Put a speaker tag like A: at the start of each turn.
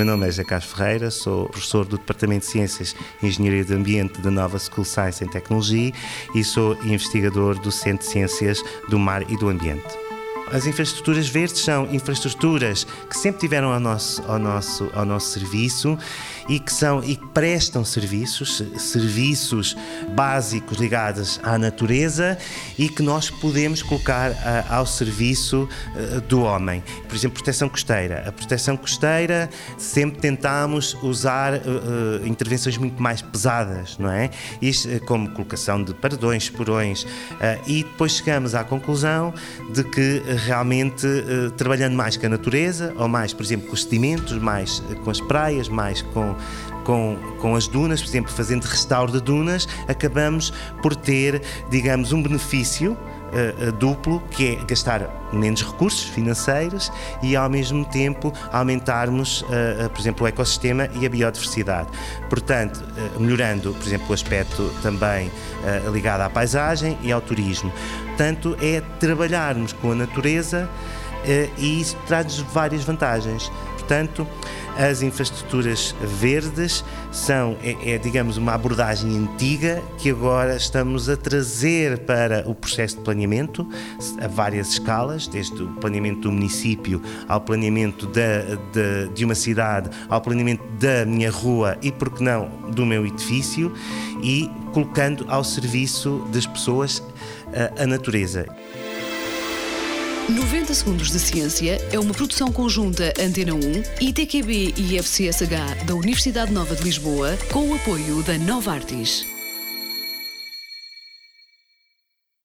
A: meu nome é José Carlos Ferreira, sou professor do Departamento de Ciências e Engenharia do Ambiente da Nova School Science and Technology e sou investigador do Centro de Ciências do Mar e do Ambiente. As infraestruturas verdes são infraestruturas que sempre tiveram ao nosso serviço e que prestam serviços básicos ligados à natureza e que nós podemos colocar ao serviço do homem. Por exemplo, proteção costeira. A proteção costeira sempre tentámos usar intervenções muito mais pesadas, não é? Isto, como colocação de paredões, porões, e depois chegamos à conclusão de que realmente trabalhando mais com a natureza, ou mais, por exemplo, com os sedimentos, mais com as praias, mais com as dunas, por exemplo, fazendo restauro de dunas, acabamos por ter, digamos, um benefício duplo, que é gastar menos recursos financeiros e ao mesmo tempo aumentarmos, por exemplo, o ecossistema e a biodiversidade. Portanto, melhorando, por exemplo, o aspecto também ligado à paisagem e ao turismo. Portanto, é trabalharmos com a natureza e isso traz várias vantagens. Portanto, as infraestruturas verdes são, digamos, uma abordagem antiga que agora estamos a trazer para o processo de planeamento a várias escalas, desde o planeamento do município ao planeamento de uma cidade, ao planeamento da minha rua e, por que não, do meu edifício, e colocando ao serviço das pessoas a natureza.
B: 90 Segundos de Ciência é uma produção conjunta Antena 1, ITQB e FCSH da Universidade Nova de Lisboa, com o apoio da Novartis.